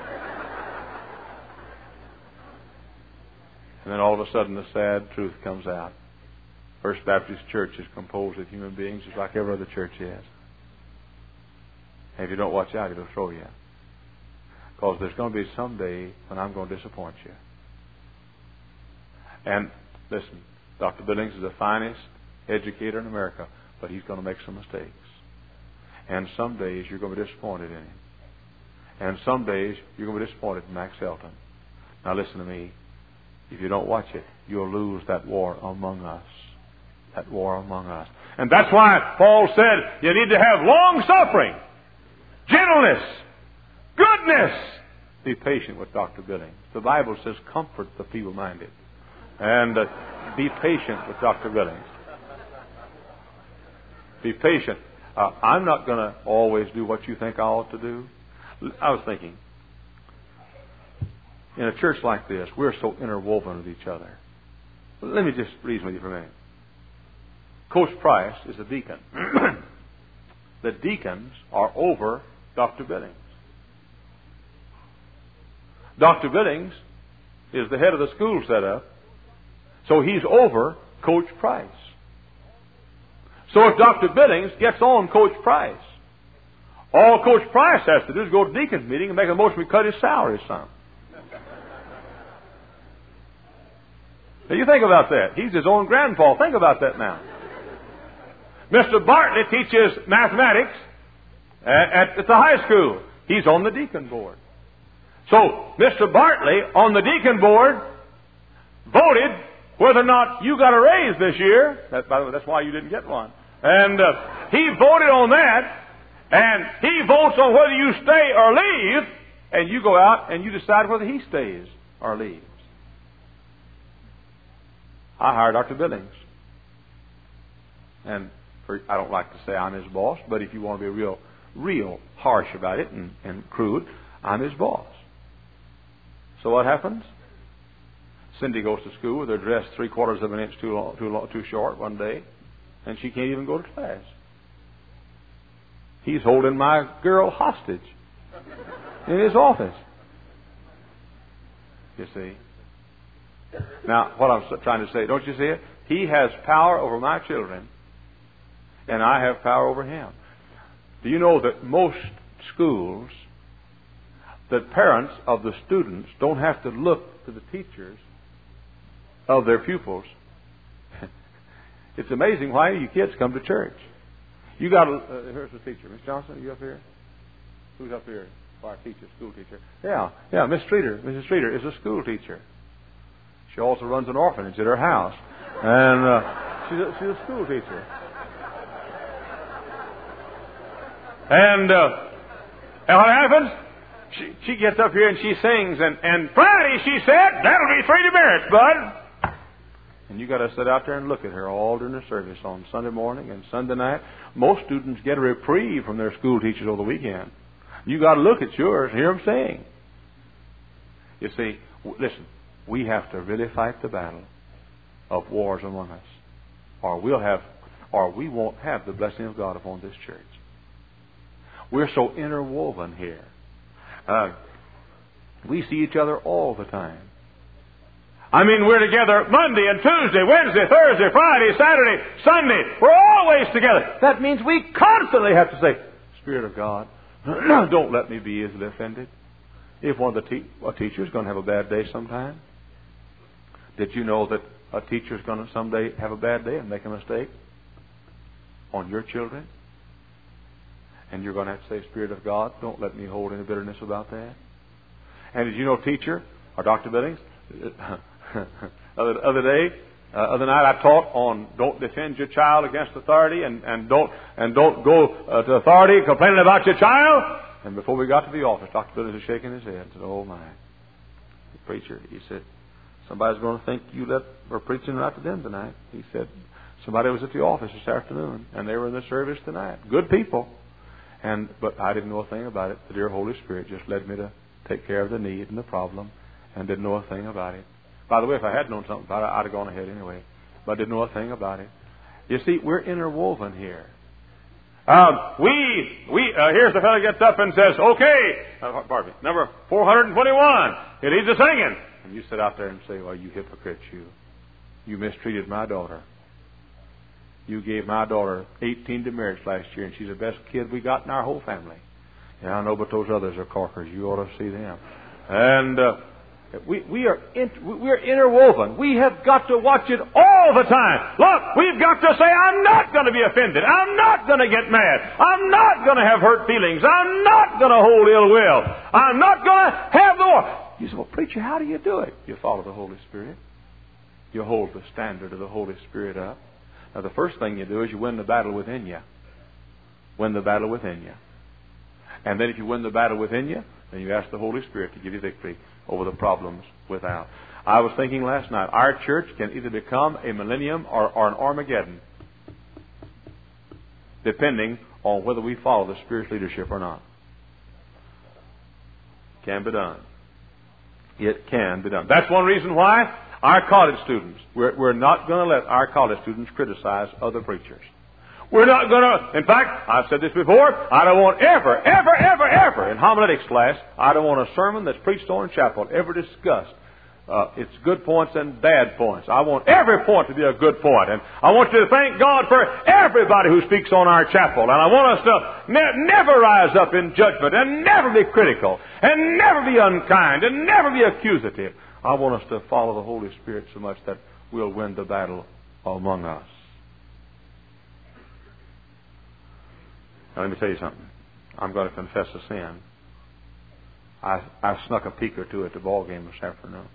Speaker 1: And then all of a sudden the sad truth comes out. First Baptist Church is composed of human beings just like every other church is. And if you don't watch out, it'll throw you. Because there's going to be some day when I'm going to disappoint you. And listen, Dr. Billings is the finest educator in America, but he's going to make some mistakes. And some days you're going to be disappointed in him. And some days you're going to be disappointed in Max Helton. Now listen to me. If you don't watch it, you'll lose that war among us. That war among us. And that's why Paul said you need to have long suffering, gentleness, goodness. Be patient with Dr. Billings. The Bible says comfort the feeble-minded. And be patient with Dr. Billings. Be patient. I'm not going to always do what you think I ought to do. I was thinking, in a church like this, we're so interwoven with each other. Let me just reason with you for a minute. Coach Price is a deacon. The deacons are over Dr. Billings. Dr. Billings is the head of the school setup, so he's over Coach Price. So if Dr. Billings gets on Coach Price, all Coach Price has to do is go to deacon's meeting and make a motion to cut his salary some. Now you think about that. He's his own grandpa. Think about that now. Mr. Bartley teaches mathematics at the high school. He's on the deacon board. So Mr. Bartley on the deacon board voted whether or not you got a raise this year. By the way, that's why you didn't get one. And he voted on that, and he votes on whether you stay or leave, and you go out and you decide whether he stays or leaves. I hired Dr. Billings. And I don't like to say I'm his boss, but if you want to be real harsh about it and crude, I'm his boss. So what happens? Cindy goes to school with her dress 3/4 of an inch too short one day, and she can't even go to class. He's holding my girl hostage in his office. You see? Now, what I'm trying to say, don't you see it? He has power over my children, and I have power over him. Do you know that most schools, that parents of the students don't have to look to the teachers of their pupils? It's amazing why you kids come to church. You got here's the teacher. Miss Johnson, are you up here? Who's up here? Our teacher, school teacher. Yeah, Miss Streeter. Mrs. Streeter is a school teacher. She also runs an orphanage at her house. And she's a school teacher. And what happens? She gets up here and she sings. And Friday she said, that'll be 3 demerits, bud. And you got to sit out there and look at her all during the service on Sunday morning and Sunday night. Most students get a reprieve from their school teachers over the weekend. You got to look at yours and hear them sing. You see, listen, we have to really fight the battle of wars among us, or we won't have the blessing of God upon this church. We're so interwoven here. We see each other all the time. I mean, we're together Monday and Tuesday, Wednesday, Thursday, Friday, Saturday, Sunday. We're always together. That means we constantly have to say, Spirit of God, don't let me be easily offended. If one of a teacher's going to have a bad day sometime, did you know that a teacher's going to someday have a bad day and make a mistake on your children? And you're going to have to say, Spirit of God, don't let me hold any bitterness about that. And did you know, teacher, or Dr. Billings, other night I taught on don't defend your child against authority and don't go to authority complaining about your child. And before we got to the office, Dr. Billings was shaking his head and said, oh my. The preacher, he said, somebody's going to think you were preaching right to them tonight. He said, somebody was at the office this afternoon and they were in the service tonight. Good people. But I didn't know a thing about it. The dear Holy Spirit just led me to take care of the need and the problem and didn't know a thing about it. By the way, if I had known something about it, I'd have gone ahead anyway. But I didn't know a thing about it. You see, we're interwoven here. Here's the fellow gets up and says, okay, pardon me, number 421. He leads the singing. And you sit out there and say, well, you hypocrite, you mistreated my daughter. You gave my daughter 18 demerits last year, and she's the best kid we got in our whole family. Yeah, I know, but those others are corkers. You ought to see them. And we're interwoven. We have got to watch it all the time. Look, we've got to say, I'm not going to be offended. I'm not going to get mad. I'm not going to have hurt feelings. I'm not going to hold ill will. I'm not going to have the war. You say, well, preacher, how do you do it? You follow the Holy Spirit. You hold the standard of the Holy Spirit up. Now, the first thing you do is you win the battle within you. Win the battle within you. And then if you win the battle within you, then you ask the Holy Spirit to give you victory over the problems without. I was thinking last night, our church can either become a millennium or an Armageddon, depending on whether we follow the Spirit's leadership or not. Can be done. It can be done. That's one reason why our college students, we're not going to let our college students criticize other preachers. We're not going to, in fact, I've said this before, I don't want ever, in homiletics class, I don't want a sermon that's preached on in chapel ever discussed its good points and bad points. I want every point to be a good point. And I want you to thank God for everybody who speaks on our chapel. And I want us to never rise up in judgment and never be critical and never be unkind and never be accusative. I want us to follow the Holy Spirit so much that we'll win the battle among us. Now, let me tell you something. I'm going to confess a sin. I snuck a peek or two at the ball game this afternoon.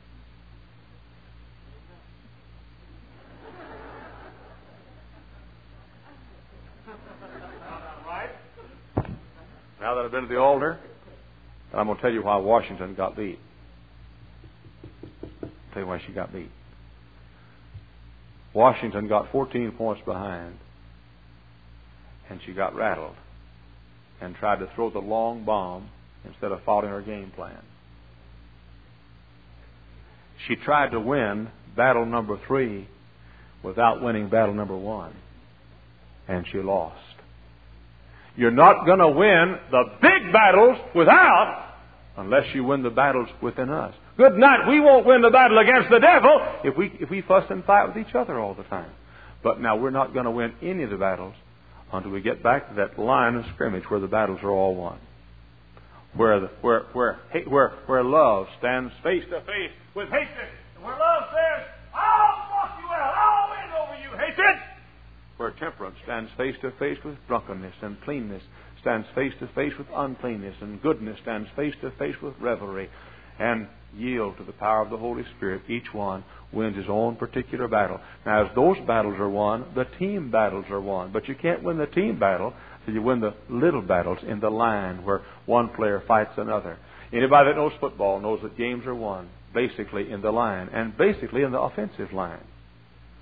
Speaker 1: Now that I've been to the altar, I'm going to tell you why Washington got beat. I'll tell you why she got beat. Washington got 14 points behind, and she got rattled and tried to throw the long bomb instead of following her game plan. She tried to win battle number 3 without winning battle number 1, and she lost. You're not going to win the big battles unless you win the battles within us. Good night. We won't win the battle against the devil if we fuss and fight with each other all the time. But now we're not going to win any of the battles until we get back to that line of scrimmage where the battles are all won. Where love stands face to face with hatred. And where love says, I'll walk you out, I'll win over you, hatred. Where temperance stands face to face with drunkenness, and cleanness stands face to face with uncleanness, and goodness stands face to face with revelry. And yield to the power of the Holy Spirit. Each one wins his own particular battle. Now, as those battles are won, the team battles are won. But you can't win the team battle till you win the little battles in the line where one player fights another. Anybody that knows football knows that games are won basically in the line and basically in the offensive line.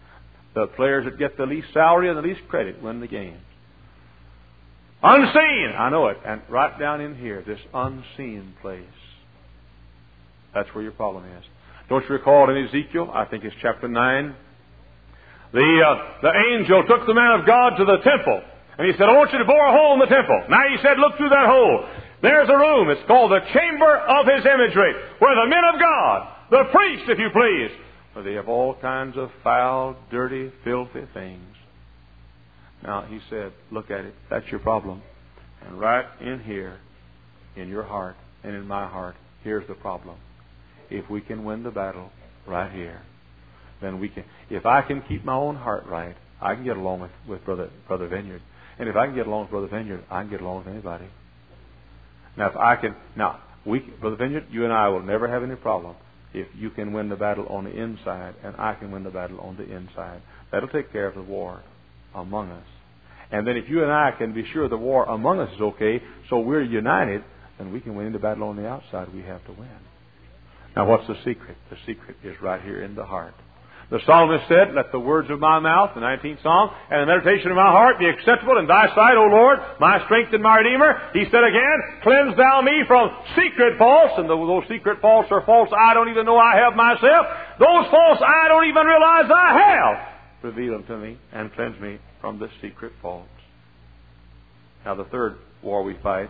Speaker 1: The players that get the least salary and the least credit win the games. Unseen, I know it. And right down in here, this unseen place. That's where your problem is. Don't you recall in Ezekiel, I think it's chapter 9, the angel took the man of God to the temple. And he said, I want you to bore a hole in the temple. Now he said, look through that hole. There's a room. It's called the chamber of His imagery, where the men of God, the priests, if you please, where they have all kinds of foul, dirty, filthy things. Now, he said, look at it. That's your problem. And right in here, in your heart and in my heart, here's the problem. If we can win the battle right here, then we can. If I can keep my own heart right, I can get along with Brother Vineyard. And if I can get along with Brother Vineyard, I can get along with anybody. Now, Brother Vineyard, you and I will never have any problem if you can win the battle on the inside and I can win the battle on the inside. That'll take care of the war among us. And then if you and I can be sure the war among us is okay, so we're united, then we can win the battle on the outside we have to win. Now, what's the secret? The secret is right here in the heart. The psalmist said, let the words of my mouth, the 19th Psalm, and the meditation of my heart be acceptable in thy sight, O Lord, my strength and my Redeemer. He said again, cleanse thou me from secret faults, and those secret faults are faults I don't even know I have myself. Those faults I don't even realize I have. Reveal them to me and cleanse me from the secret faults. Now, the third war we fight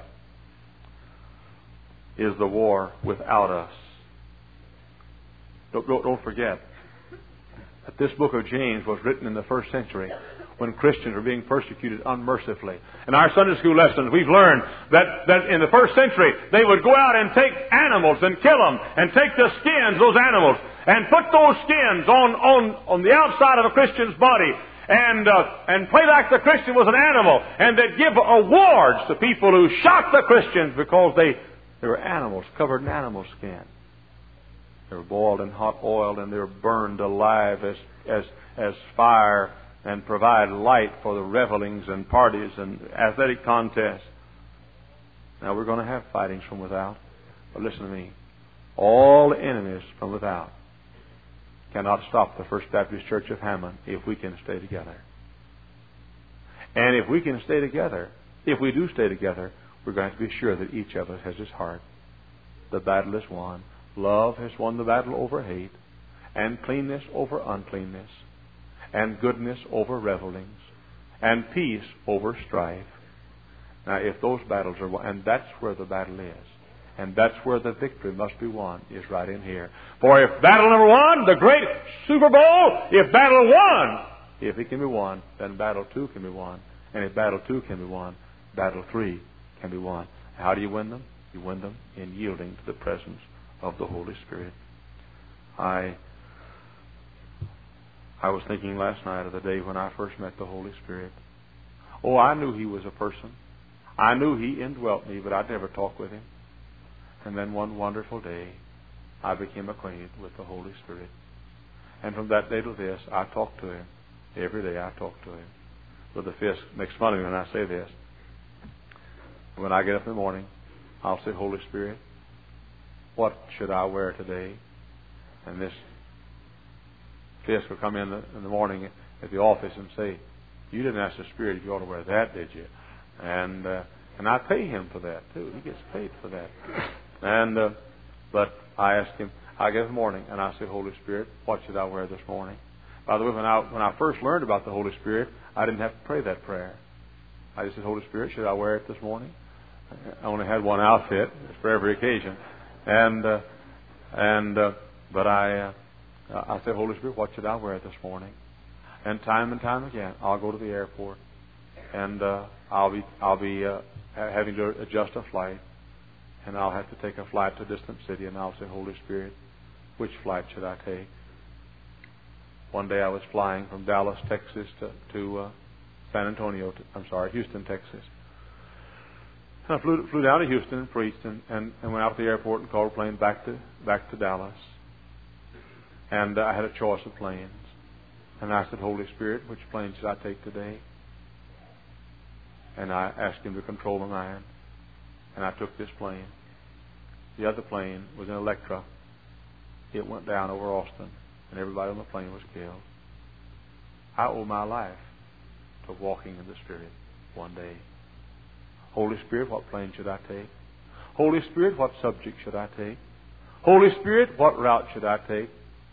Speaker 1: is the war without us. Don't forget that this book of James was written in the first century when Christians were being persecuted unmercifully. In our Sunday school lessons, we've learned that in the first century, they would go out and take animals and kill them and take the skins, those animals, and put those skins on the outside of a Christian's body and play like the Christian was an animal. And they'd give awards to people who shot the Christians because they were animals covered in animal skin. They were boiled in hot oil and they were burned alive as fire and provide light for the revelings and parties and athletic contests. Now, we're going to have fightings from without. But listen to me. All the enemies from without cannot stop the First Baptist Church of Hammond if we can stay together. And if we can stay together, if we do stay together, we're going to be sure that each of us has his heart. The battle is won. Love has won the battle over hate, and cleanness over uncleanness, and goodness over revelings, and peace over strife. Now, if those battles are won, and that's where the battle is, and that's where the victory must be won, is right in here. For if battle number one, the great Super Bowl, if battle one, if it can be won, then battle two can be won. And if battle two can be won, battle three can be won. How do you win them? You win them in yielding to the presence of the Holy Spirit. I was thinking last night of the day when I first met the Holy Spirit. Oh, I knew He was a person. I knew He indwelt me, but I'd never talked with Him. And then one wonderful day, I became acquainted with the Holy Spirit. And from that day to this, I talk to Him. Every day I talk to Him. Brother Fisk makes fun of me when I say this. When I get up in the morning, I'll say, Holy Spirit, what should I wear today? And this Fisk will come in the morning at the office and say, you didn't ask the Spirit if you ought to wear that, did you? And I pay him for that, too. He gets paid for that. But I ask him, I get up in the morning and I say, Holy Spirit, what should I wear this morning? By the way, when I first learned about the Holy Spirit, I didn't have to pray that prayer. I just said, Holy Spirit, should I wear it this morning? I only had one outfit for every occasion. But I said, Holy Spirit, what should I wear this morning? And time again, I'll go to the airport, and I'll be having to adjust a flight, and I'll have to take a flight to a distant city, and I'll say, Holy Spirit, which flight should I take? One day I was flying from Dallas, Texas, to Houston, Texas. I flew down to Houston and preached and went out to the airport and called a plane back to Dallas. And I had a choice of planes. And I said, Holy Spirit, which plane should I take today? And I asked Him to control my mind. And I took this plane. The other plane was an Electra. It went down over Austin, and everybody on the plane was killed. I owe my life to walking in the Spirit one day. Holy Spirit, what plane should I take? Holy Spirit, what subject should I take? Holy Spirit, what route should I take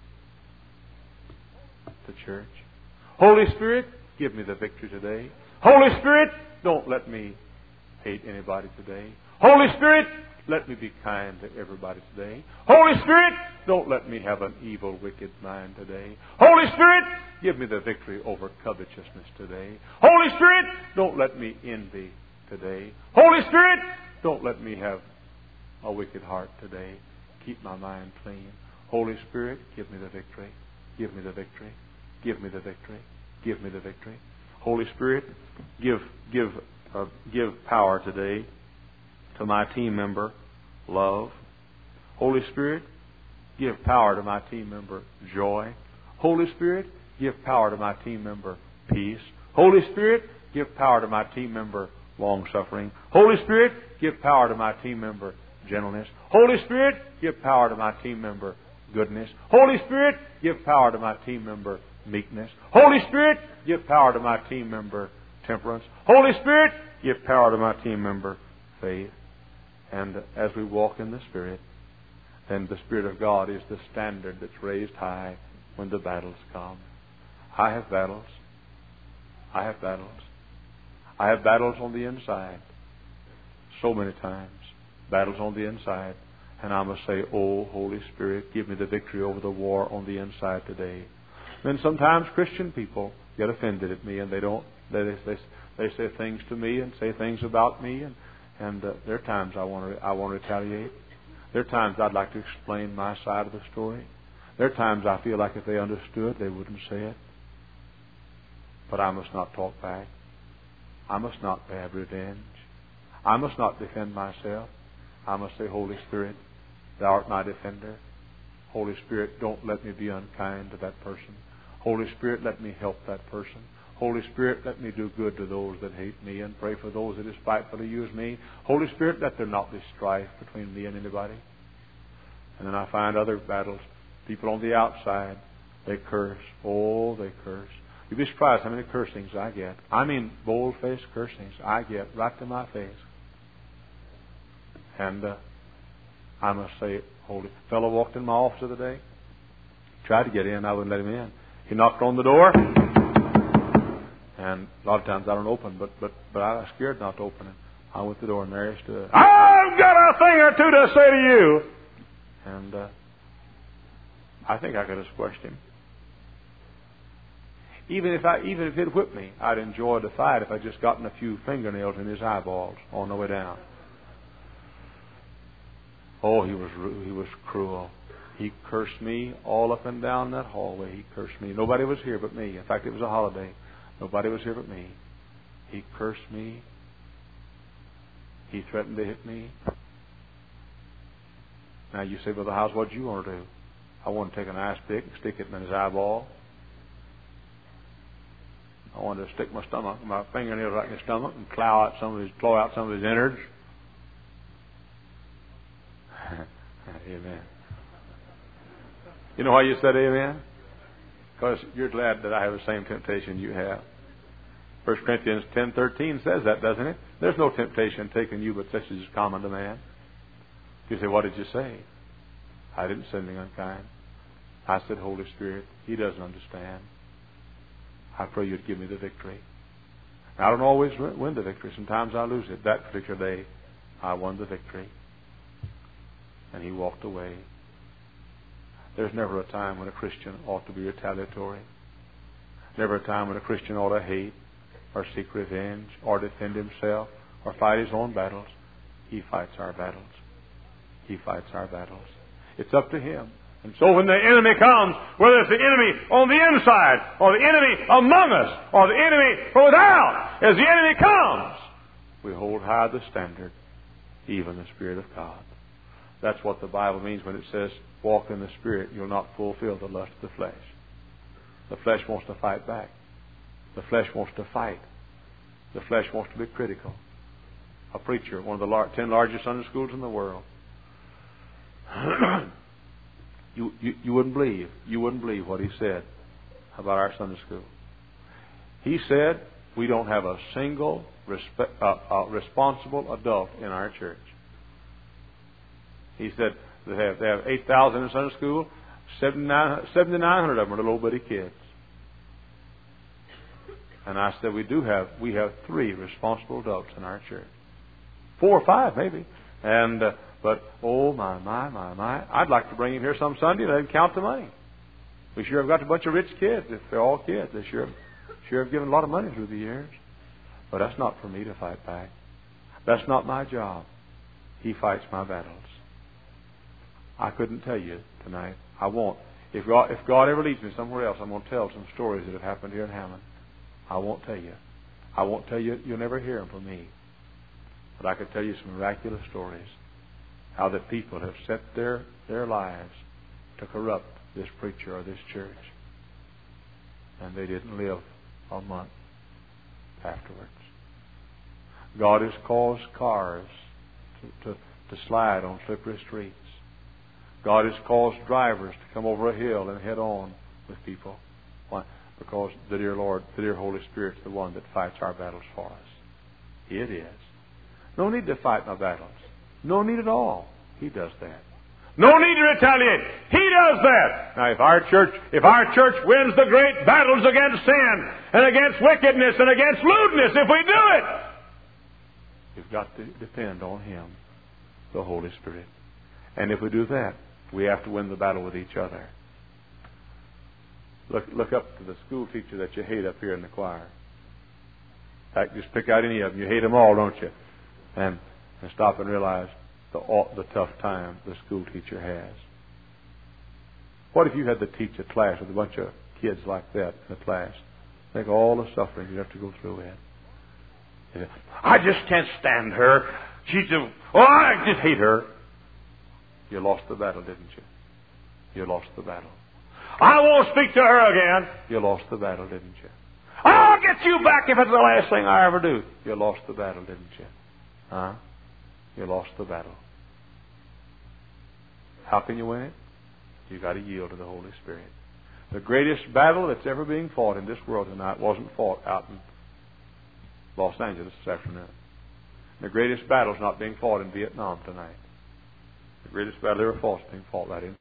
Speaker 1: to church? Holy Spirit, give me the victory today. Holy Spirit, don't let me hate anybody today. Holy Spirit, let me be kind to everybody today. Holy Spirit, don't let me have an evil, wicked mind today. Holy Spirit, give me the victory over covetousness today. Holy Spirit, don't let me envy today. Holy Spirit, don't let me have a wicked heart today. Keep my mind clean. Holy Spirit, give me the victory. Give me the victory. Give me the victory. Give me the victory. Holy Spirit, give power today to my team member, love. Holy Spirit, give power to my team member, joy. Holy Spirit, give power to my team member, peace. Holy Spirit, give power to my team member, long-suffering. Holy Spirit, give power to my team member, gentleness. Holy Spirit, give power to my team member, goodness. Holy Spirit, give power to my team member, meekness. Holy Spirit, give power to my team member, temperance. Holy Spirit, give power to my team member, faith. And as we walk in the Spirit, then the Spirit of God is the standard that's raised high when the battles come. I have battles. I have battles. I have battles on the inside. So many times. Battles on the inside. And I must say, oh, Holy Spirit, give me the victory over the war on the inside today. Then sometimes Christian people get offended at me, and they say things to me and say things about me, and there are times I want to retaliate. There are times I'd like to explain my side of the story. There are times I feel like if they understood, they wouldn't say it. But I must not talk back. I must not have revenge. I must not defend myself. I must say, Holy Spirit, Thou art my defender. Holy Spirit, don't let me be unkind to that person. Holy Spirit, let me help that person. Holy Spirit, let me do good to those that hate me and pray for those that despitefully use me. Holy Spirit, let there not be strife between me and anybody. And then I find other battles. People on the outside, they curse. Oh, they curse. You'd be surprised how many cursings I get. I mean, bold-faced cursings I get right to my face. And I must say, holy. A fellow walked in my office the other day. Tried to get in. I wouldn't let him in. He knocked on the door. And a lot of times I don't open, but I was scared not to open it. I went to the door and there he stood. I've got a thing or two to say to you. And I think I could have squashed him. Even if he'd whipped me, I'd enjoy the fight if I'd just gotten a few fingernails in his eyeballs on the way down. Oh, he was cruel. He cursed me all up and down that hallway. He cursed me. Nobody was here but me. In fact, it was a holiday. Nobody was here but me. He cursed me. He threatened to hit me. Now you say, Brother House, what do you want to do? I want to take an ice pick and stick it in his eyeball. I wanted to stick my fingernails right in his stomach and claw out some of his innards. Amen. You know why you said amen? Because you're glad that I have the same temptation you have. 1 Corinthians 10:13 says that, doesn't it? There's no temptation taken you but such as is common to man. You say, what did you say? I didn't say anything unkind. I said, Holy Spirit, He doesn't understand. I pray You'd give me the victory. I don't always win the victory. Sometimes I lose it. That particular day, I won the victory. And He walked away. There's never a time when a Christian ought to be retaliatory. Never a time when a Christian ought to hate or seek revenge or defend himself or fight his own battles. He fights our battles. He fights our battles. It's up to Him. And so when the enemy comes, whether it's the enemy on the inside or the enemy among us or the enemy from without, as the enemy comes, we hold high the standard, even the Spirit of God. That's what the Bible means when it says, walk in the Spirit, you'll not fulfill the lust of the flesh. The flesh wants to fight back. The flesh wants to fight. The flesh wants to be critical. A preacher, one of the 10 largest Sunday schools in the world, you wouldn't believe what he said about our Sunday school. He said, we don't have a single responsible adult in our church. He said they have 8,000 in Sunday school, 7,900 of them are little old bitty kids. And I said, we have 3 responsible adults in our church. 4 or 5 maybe. And but oh my, I'd like to bring him here some Sunday and let him count the money. We sure have got a bunch of rich kids. If they're all kids, they sure have given a lot of money through the years. But that's not for me to fight back. That's not my job. He fights my battles. I couldn't tell you tonight. I won't. If God ever leads me somewhere else, I'm going to tell some stories that have happened here in Hammond. I won't tell you. I won't tell you. You'll never hear them from me. But I could tell you some miraculous stories. How that people have set their lives to corrupt this preacher or this church. And they didn't live a month afterwards. God has caused cars to slide on slippery streets. God has caused drivers to come over a hill and head on with people. Why? Because the dear Lord, the dear Holy Spirit is the one that fights our battles for us. It is. No need to fight my battles. No need at all. He does that. No need to retaliate. He does that. Now, if our church wins the great battles against sin and against wickedness and against lewdness, if we do it, we've got to depend on Him, the Holy Spirit. And if we do that, we have to win the battle with each other. Look up to the school teacher that you hate up here in the choir. In fact, just pick out any of them. You hate them all, don't you? And stop and realize the tough time the school teacher has. What if you had to teach a class with a bunch of kids like that in the class? Think of all the suffering you'd have to go through with. I just can't stand her. I just hate her. You lost the battle, didn't you? You lost the battle. I won't speak to her again. You lost the battle, didn't you? I'll get you back if it's the last thing I ever do. You lost the battle, didn't you? Huh? You lost the battle. How can you win it? You've got to yield to the Holy Spirit. The greatest battle that's ever being fought in this world tonight wasn't fought out in Los Angeles this afternoon. The greatest battle is not being fought in Vietnam tonight. The greatest battle ever fought is being fought right in